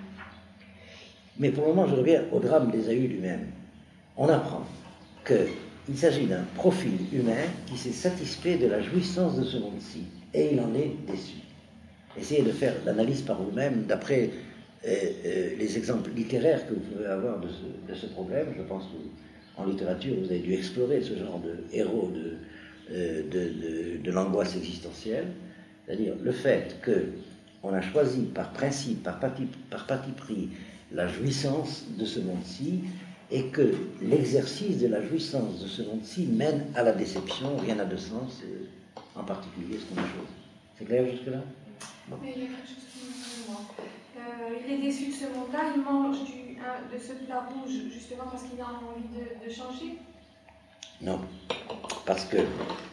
Mais pour le moment, je reviens au drame d'Ésaü lui-même. On apprend qu'il s'agit d'un profil humain qui s'est satisfait de la jouissance de ce monde-ci, et il en est déçu. Essayez de faire l'analyse par vous-même d'après euh, euh, les exemples littéraires que vous pouvez avoir de ce, de ce problème. Je pense qu'en littérature, vous avez dû explorer ce genre de héros de, euh, de, de, de l'angoisse existentielle, c'est-à-dire le fait qu'on a choisi par principe, par parti, par parti pris, la jouissance de ce monde-ci, et que l'exercice de la jouissance de ce monde-ci mène à la déception. Rien n'a de sens, en particulier ce qu'on a choisi. C'est clair jusque-là? Bon. Mais il y a quelque chose qui me moi. Euh, il est déçu de ce monde-là, il mange du, hein, de ce plat rouge justement parce qu'il a envie de, de changer? Non, parce que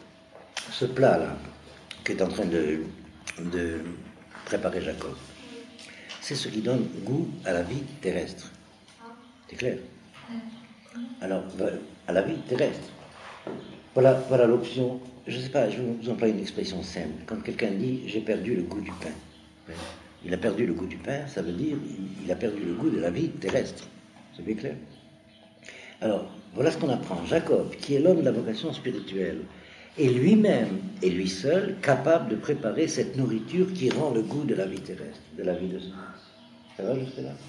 ce plat-là, qu'est en train de, de préparer Jacob, c'est ce qui donne goût à la vie terrestre. C'est clair? Alors, à la vie terrestre. Voilà, voilà l'option. Je ne sais pas, je vous emploie une expression simple. Quand quelqu'un dit « j'ai perdu le goût du pain », il a perdu le goût du pain, ça veut dire il a perdu le goût de la vie terrestre. C'est bien clair? Alors, voilà ce qu'on apprend. Jacob, qui est l'homme de la vocation spirituelle, est lui-même et lui seul capable de préparer cette nourriture qui rend le goût de la vie terrestre, de la vie de ce monde. Ça va jusque là?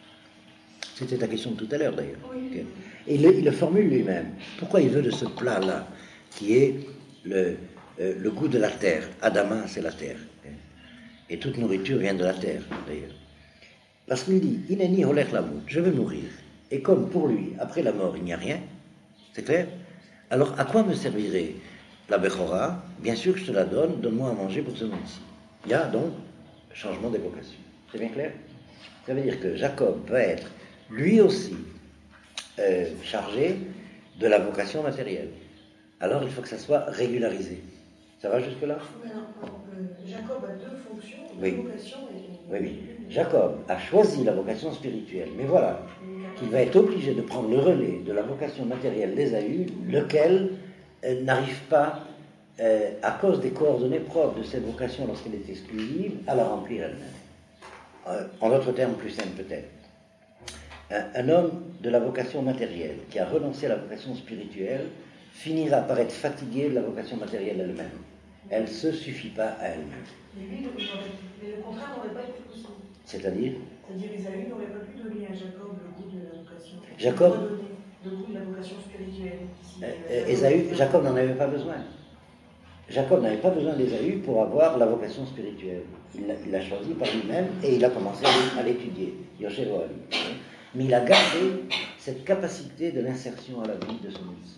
C'était ta question de tout à l'heure d'ailleurs. Oui. Okay. Et il le, il le formule lui-même. Pourquoi il veut de ce plat-là, qui est le, euh, le goût de la terre? Adama, c'est la terre. Okay. Et toute nourriture vient de la terre d'ailleurs. Parce qu'il dit, Ineni holech lamut, je veux mourir. Et comme pour lui, après la mort, il n'y a rien, c'est clair? Alors à quoi me servirait la Bechora? Bien sûr que je te la donne, donne-moi à manger pour ce monde-ci. Il y a donc changement d'évocation. C'est bien clair? Ça veut dire que Jacob va être lui aussi euh, chargé de la vocation matérielle. Alors il faut que ça soit régularisé. Ça va jusque-là? Jacob a deux fonctions, deux oui. vocations. Et... Oui, oui. Jacob a choisi la vocation spirituelle, mais voilà qu'il va être obligé de prendre le relais de la vocation matérielle d'Ésaü, lequel euh, n'arrive pas, euh, à cause des coordonnées propres de cette vocation lorsqu'elle est exclusive, à la remplir elle-même. Euh, en d'autres termes plus simples peut-être. Un, un homme de la vocation matérielle qui a renoncé à la vocation spirituelle finira par être fatigué de la vocation matérielle elle-même. Elle ne se suffit pas à elle-même. Mais lui, le, le contraire n'aurait pas été possible. C'est-à-dire C'est-à-dire Ésaü n'aurait pas pu donner à Jacob le goût de la vocation. Jacob Le goût de la vocation spirituelle. Si, euh, Ésaü, Jacob n'en avait pas besoin. Jacob n'avait pas besoin d'Ésaü pour avoir la vocation spirituelle. Il l'a, il l'a choisi par lui-même et il a commencé à l'étudier. Yoshero Ali. Mais il a gardé cette capacité de l'insertion à la vie de son fils.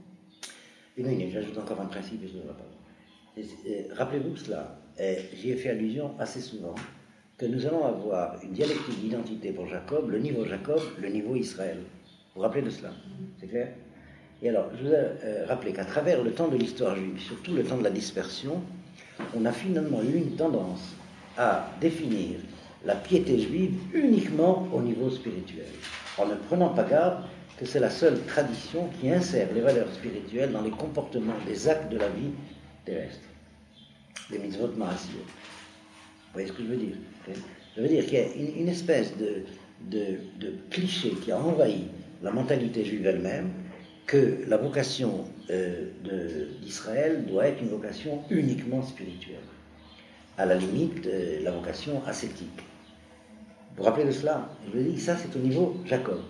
Une minute, j'ajoute encore un principe et je ne vois pas. Rappelez-vous cela, j'y ai fait allusion assez souvent, que nous allons avoir une dialectique d'identité pour Jacob, le niveau Jacob, le niveau Israël. Vous vous rappelez de cela? C'est clair? Et alors, je vous ai euh, rappelé qu'à travers le temps de l'histoire juive, surtout le temps de la dispersion, on a finalement eu une tendance à définir la piété juive uniquement au niveau spirituel, en ne prenant pas garde que c'est la seule tradition qui insère les valeurs spirituelles dans les comportements des actes de la vie terrestre, les mitzvot ma'asiyot. Vous voyez ce que je veux dire? Je veux dire qu'il y a une, une espèce de, de, de cliché qui a envahi la mentalité juive elle-même, que la vocation euh, de, d'Israël doit être une vocation uniquement spirituelle. à la limite, euh, la vocation ascétique. Vous vous rappelez de cela? Je vous dis, ça c'est au niveau Jacob.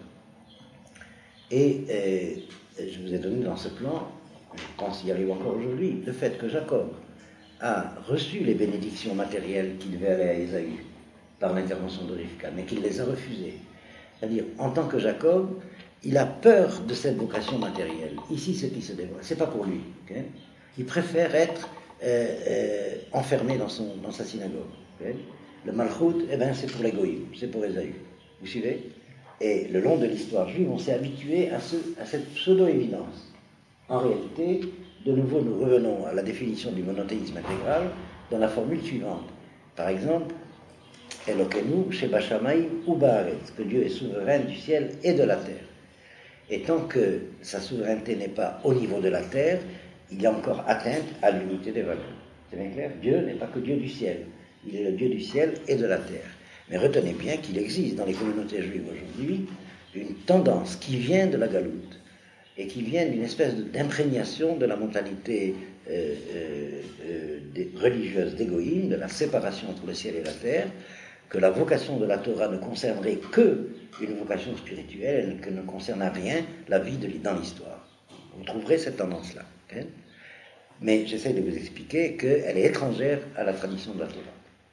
Et euh, je vous ai donné dans ce plan, je pense y arrive encore aujourd'hui, le fait que Jacob a reçu les bénédictions matérielles qui devaient aller à Ésaü par l'intervention de Rivka, mais qu'il les a refusées. C'est-à-dire, en tant que Jacob, il a peur de cette vocation matérielle. Ici, ce qui se dévoile, c'est pas pour lui. Okay? Il préfère être euh, euh, enfermé dans, son, dans sa synagogue. Okay? Le malchout, eh ben, c'est pour les goïms, c'est pour Ésaü. Vous suivez? Et le long de l'histoire juive, on s'est habitué à, ce, à cette pseudo-évidence. En réalité, de nouveau, nous revenons à la définition du monothéisme intégral dans la formule suivante. Par exemple, Elokenu, Sheba Shamayim ou Baaretz, que Dieu est souverain du ciel et de la terre. Et tant que sa souveraineté n'est pas au niveau de la terre, il y a encore atteinte à l'unité des valeurs. C'est bien clair? Dieu n'est pas que Dieu du ciel. Il est le Dieu du ciel et de la terre. Mais retenez bien qu'il existe dans les communautés juives aujourd'hui une tendance qui vient de la galoute et qui vient d'une espèce d'imprégnation de la mentalité euh, euh, euh, des religieuse d'égoïsme, de la séparation entre le ciel et la terre, que la vocation de la Torah ne concernerait que une vocation spirituelle, et que ne concerne à rien la vie de, dans l'histoire. Vous trouverez cette tendance-là. Okay? Mais j'essaie de vous expliquer qu'elle est étrangère à la tradition de la Torah.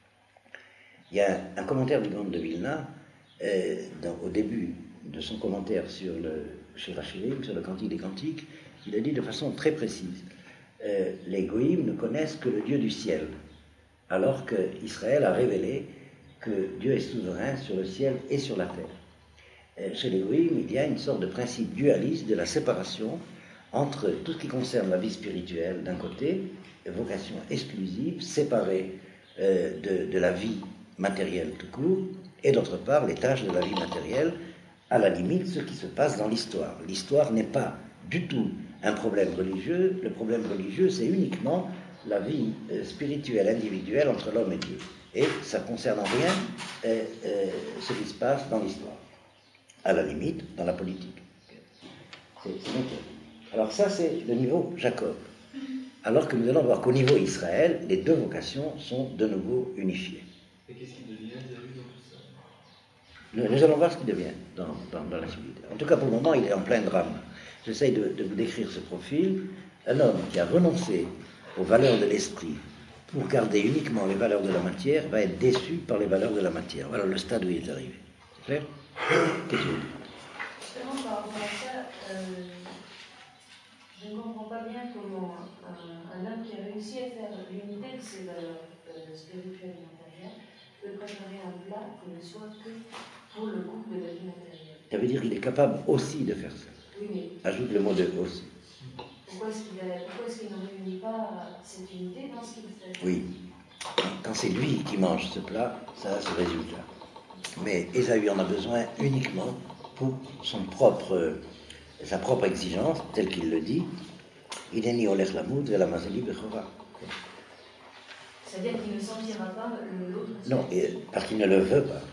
Il y a un, un commentaire du Gaon de Vilna, euh, dans, au début de son commentaire sur le Shir HaShirim, sur le Cantique des Cantiques, il a dit de façon très précise, euh, les Goïms ne connaissent que le Dieu du ciel, alors qu'Israël a révélé que Dieu est souverain sur le ciel et sur la terre. Euh, chez les Goïms, il y a une sorte de principe dualiste de la séparation entre tout ce qui concerne la vie spirituelle d'un côté, vocation exclusive, séparée euh, de, de la vie matérielle tout court, et d'autre part les tâches de la vie matérielle, à la limite ce qui se passe dans l'histoire. L'histoire n'est pas du tout un problème religieux, le problème religieux c'est uniquement la vie euh, spirituelle individuelle entre l'homme et Dieu. Et ça ne concerne en rien euh, euh, ce qui se passe dans l'histoire. À la limite, dans la politique. C'est, c'est Alors ça c'est le niveau Jacob. Alors que nous allons voir qu'au niveau Israël, les deux vocations sont de nouveau unifiées. Et qu'est-ce qui devient Ésaü dans tout ça? Nous, nous allons voir ce qu'il devient dans, dans, dans la suite. En tout cas, pour le moment, il est en plein drame. J'essaye de, de vous décrire ce profil. Un homme qui a renoncé aux valeurs de l'esprit pour garder uniquement les valeurs de la matière va être déçu par les valeurs de la matière. Voilà le stade où il est arrivé. C'est clair? Qu'est-ce que vous dites? Justement, par rapport à ça, euh, je ne comprends pas bien comment un, un homme qui a réussi à faire l'unité de ses valeurs euh, spirituelles et matérielles peut préparer un plat qui ne soit que pour le goût de la vie matérielle. Ça veut dire qu'il est capable aussi de faire ça. Oui, mais Ajoute le mot de aussi. pourquoi est-ce qu'il, a, pourquoi est-ce qu'il ne réunit pas cette unité dans ce qu'il fait? Oui. Quand c'est lui qui mange ce plat, ça a ce résultat. Mais Ésaü en a besoin uniquement pour son propre, sa propre exigence, telle qu'il le dit. Il est ni olech lamoud et la mazeli bechora. C'est-à-dire qu'il ne sentira pas l'autre? Non, et, parce qu'il ne le veut pas.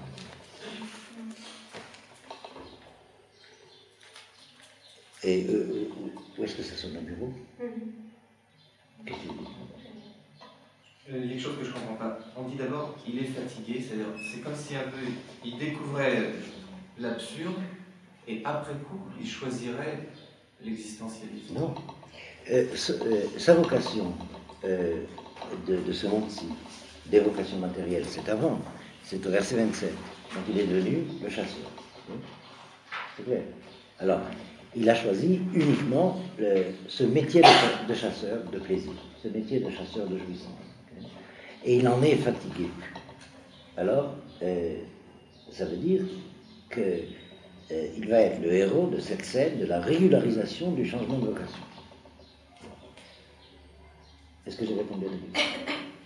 Et euh, où est-ce que ça sonne au bureau? Qu'est-ce que tu dis? Il y a quelque chose que je ne comprends pas. On dit d'abord qu'il est fatigué, c'est-à-dire c'est comme si un peu il découvrait l'absurde et après coup il choisirait l'existentialisme. Non. Euh, ce, euh, sa vocation euh, de, de ce monde-ci, des vocations matérielles, c'est avant, c'est au verset vingt-sept, quand il est devenu le chasseur. C'est clair. Alors, il a choisi uniquement le, ce métier de, de chasseur de plaisir, ce métier de chasseur de jouissance. Et il en est fatigué. Alors, euh, ça veut dire qu'il euh, va être le héros de cette scène de la régularisation du changement de vocation. Est-ce que j'ai répondu à la question?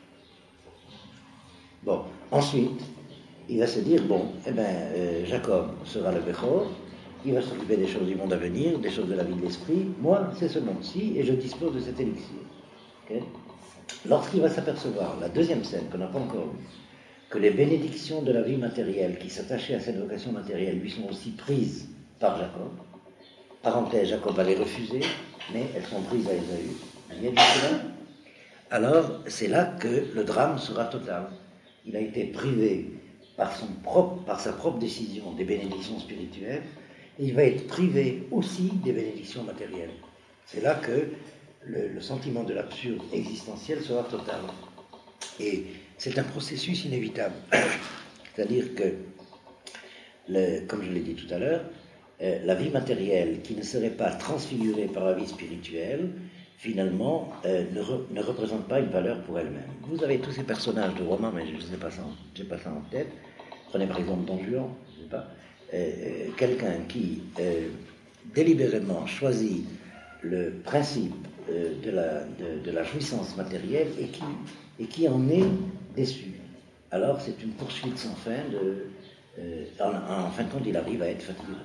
Bon, ensuite, il va se dire, bon, eh bien, euh, Jacob sera le Bechor, il va s'occuper des choses du monde à venir, des choses de la vie de l'esprit. Moi, c'est ce monde-ci, et je dispose de cet élixir. Okay? Lorsqu'il va s'apercevoir, la deuxième scène qu'on n'a pas encore vue, que les bénédictions de la vie matérielle qui s'attachaient à cette vocation matérielle lui sont aussi prises par Jacob, parenthèse, Jacob va les refuser, mais elles sont prises à Ésaü, rien du tout là. alors c'est là que le drame sera total. Il a été privé par, son propre, par sa propre décision des bénédictions spirituelles, et il va être privé aussi des bénédictions matérielles. C'est là que le, le sentiment de l'absurde existentiel sera total. Et c'est un processus inévitable. C'est-à-dire que, le, comme je l'ai dit tout à l'heure, euh, la vie matérielle qui ne serait pas transfigurée par la vie spirituelle, finalement, euh, ne, re, ne représente pas une valeur pour elle-même. Vous avez tous ces personnages de romans, mais je ne sais pas ça, j'ai pas ça en tête. Prenez par exemple Don Juan, je ne sais pas, euh, quelqu'un qui euh, délibérément choisit le principe euh, de, la, de, de la jouissance matérielle et qui, et qui en est déçu. Alors c'est une poursuite sans fin de... Euh, en, en fin de compte, il arrive à être fatigué.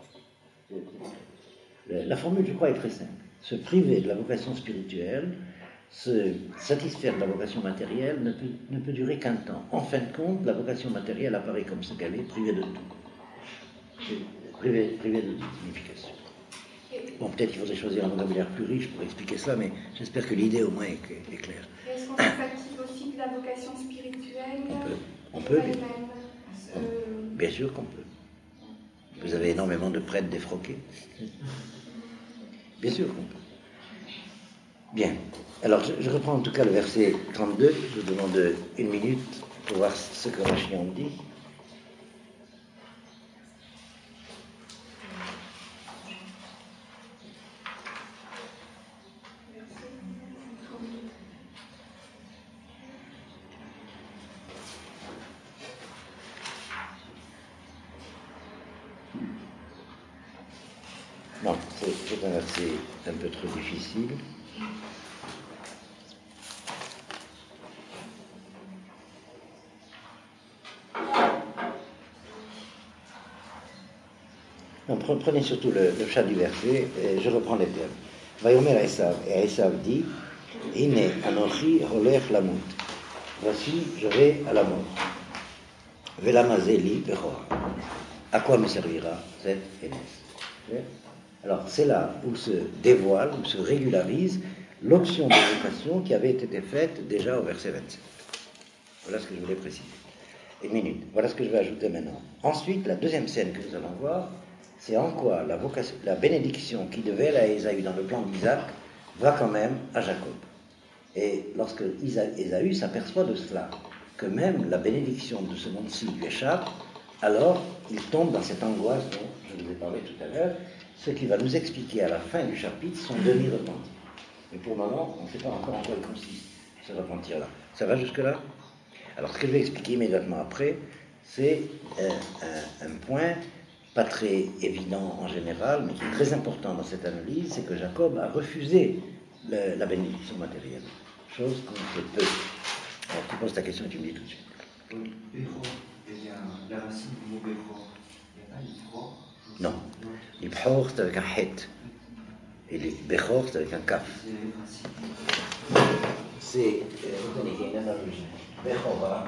La formule, je crois, est très simple. Se priver de la vocation spirituelle, se satisfaire de la vocation matérielle ne peut, ne peut durer qu'un temps. En fin de compte, la vocation matérielle apparaît comme ce qu'elle est, privée de tout. Privée, privée de toute signification. Bon, peut-être qu'il faudrait choisir un vocabulaire plus riche pour expliquer cela, mais j'espère que l'idée au moins est, est claire. Est-ce qu'on se fatigue aussi de la vocation spirituelle? On peut. On peut, bien. Euh... Bien sûr qu'on peut. Vous avez énormément de prêtres défroqués. Bien sûr qu'on peut. Bien. Alors, je, je reprends en tout cas le verset trente-deux. Je vous demande une minute pour voir ce que Rashi en dit. Non, c'est un verset un peu trop difficile. Non, prenez surtout le, le chat du verset, et je reprends les termes. Vayomer Esav, et Esav dit, Ine anochi rolech lamut. Voici, je vais à la mort. Velamazeli bechor. À quoi me servira cette aînesse? Alors, c'est là où se dévoile, où se régularise l'option de vocation qui avait été faite déjà au verset vingt-sept. Voilà ce que je voulais préciser. Une minute. Voilà ce que je vais ajouter maintenant. Ensuite, la deuxième scène que nous allons voir, c'est en quoi la, vocation, la bénédiction qui devait aller à Ésaü dans le plan d'Isaac va quand même à Jacob. Et lorsque Ésaü s'aperçoit de cela, que même la bénédiction de ce monde-ci lui échappe, alors il tombe dans cette angoisse dont je vous ai parlé tout à l'heure, ce qui va nous expliquer à la fin du chapitre son demi-repentir. Mais pour le moment, on ne sait pas encore en quoi il consiste, ce repentir-là. Ça va jusque-là? Alors, ce que je vais expliquer immédiatement après, c'est euh, un, un point pas très évident en général, mais qui est très important dans cette analyse, c'est que Jacob a refusé le, la bénédiction matérielle, chose qu'on fait peu. Alors, tu poses ta question et tu me dis tout de suite. Béchor, il y a la racine du mot Béchor. Il n'y a pas l'Ibchor? Non. L'Ibchor, c'est avec un het. Et l'Ibchor, c'est avec un kaf. C'est, retenez, il y a une analogie. Bechora,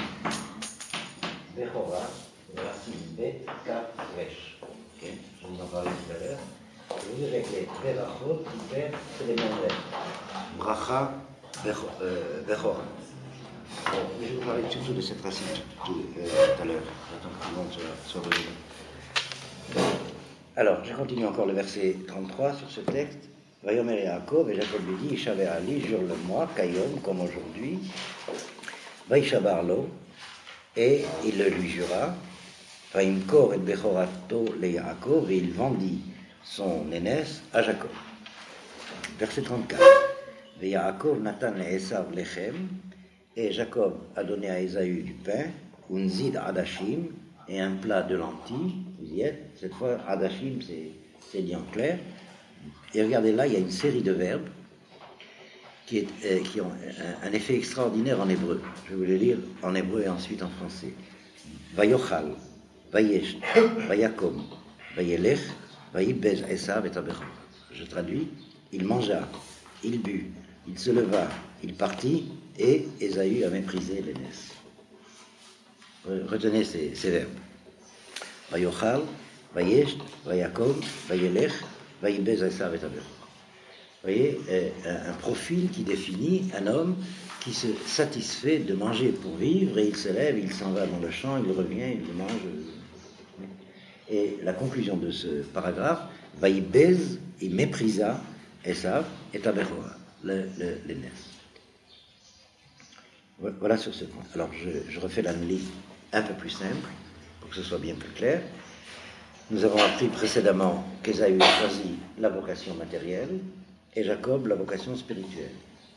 Bechora, racine bet, kaf, resh. Okay. Je vous en parlais tout à l'heure. Vous verrez que les Berachot, c'est les mêmes lettres. Bracha, Bechora. Bon, je vais vous parler surtout de cette racine tout, euh, tout à l'heure. J'attends que tout le monde soit, soit revenu. Alors, je continue encore le verset trente-trois sur ce texte. Vayomer Yaakov, et Jacob lui dit, Ishaver Ali, jure-le-moi, Kayom, comme aujourd'hui. Vaishabarlo, et il le lui jura. Vaimkor et Bechorato le Yaakov, et il vendit son aînesse à Jacob. Verset trente-quatre. Yaakov Natan le Esav lechem, et Jacob a donné à Ésaü du pain, unzid adashim, et un plat de lentilles. Vous y êtes? Cette fois, adashim, c'est, c'est dit en clair. Et regardez là, il y a une série de verbes qui, est, euh, qui ont un, un effet extraordinaire en hébreu. Je vais vous les lire en hébreu et ensuite en français. Vayochal, vayesh, vayakom, vayelech, vayibez esav et abechor. Je traduis. Il mangea, il but, il se leva, il partit, et Ésaü a méprisé l'aînesse. Retenez ces, ces verbes. Vayochal, vayesh, vayakom, vayelech, vayibez esav et abechor. voyez, un, un profil qui définit un homme qui se satisfait de manger pour vivre, et il se lève, il s'en va dans le champ, il revient, il mange. Et la conclusion de ce paragraphe, Vaïbez, il méprisa Esav et Taberoa, le, le, les Nes. Voilà sur ce point. Alors je, je refais l'analyse un peu plus simple, pour que ce soit bien plus clair. Nous avons appris précédemment qu'Ésaü a choisi la vocation matérielle et Jacob la vocation spirituelle.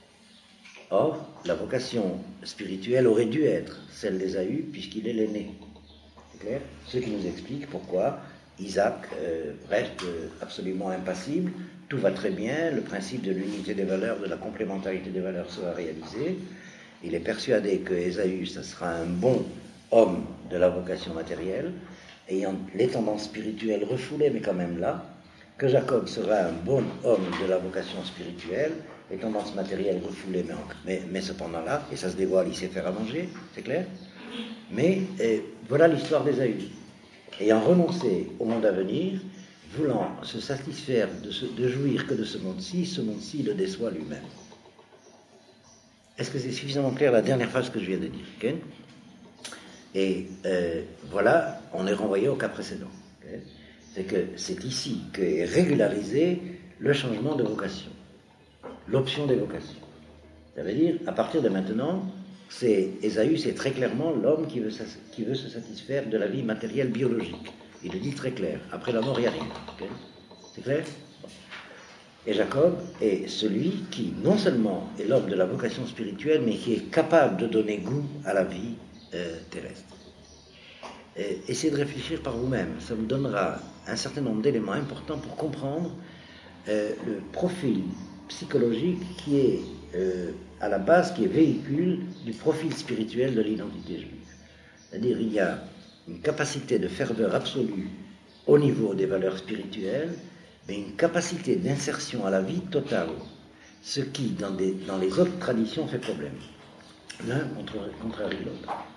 Or, la vocation spirituelle aurait dû être celle d'Ésaü puisqu'il est l'aîné. C'est clair ? Ce qui nous explique pourquoi Isaac euh, reste absolument impassible. Tout va très bien, le principe de l'unité des valeurs, de la complémentarité des valeurs sera réalisé. Il est persuadé que Ésaü, ce sera un bon homme de la vocation matérielle, ayant les tendances spirituelles refoulées, mais quand même là, que Jacob sera un bon homme de la vocation spirituelle, les tendances matérielles refoulées, mais, mais, mais cependant là, et ça se dévoile, il sait faire à manger, c'est clair. Mais euh, voilà l'histoire d'Ésaü. Ayant renoncé au monde à venir, voulant se satisfaire de, ce, de jouir que de ce monde-ci, ce monde-ci le déçoit lui-même. Est-ce que c'est suffisamment clair la dernière phrase que je viens de dire, okay? Et euh, voilà, on est renvoyé au cas précédent. Okay? C'est que c'est ici qu'est régularisé le changement de vocation, l'option des vocations. Ça veut dire, à partir de maintenant, c'est Ésaü, c'est très clairement l'homme qui veut, qui veut se satisfaire de la vie matérielle biologique. Il le dit très clair. Après la mort, il n'y a rien. Okay? C'est clair? Et Jacob est celui qui, non seulement est l'homme de la vocation spirituelle, mais qui est capable de donner goût à la vie euh, terrestre. Et essayez de réfléchir par vous-même. Ça vous donnera un certain nombre d'éléments importants pour comprendre euh, le profil psychologique qui est euh, à la base, qui est véhicule du profil spirituel de l'identité juive. C'est-à-dire, il y a une capacité de ferveur absolue au niveau des valeurs spirituelles, mais une capacité d'insertion à la vie totale, ce qui, dans, des, dans les autres traditions, fait problème. L'un contrarie l'autre.